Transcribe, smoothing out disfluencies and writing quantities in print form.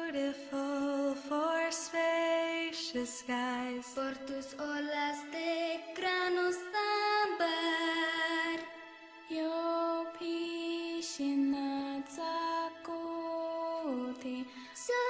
beautiful for spacious skies. Por tus olas de granos ámbar. Yo piscina zakuti.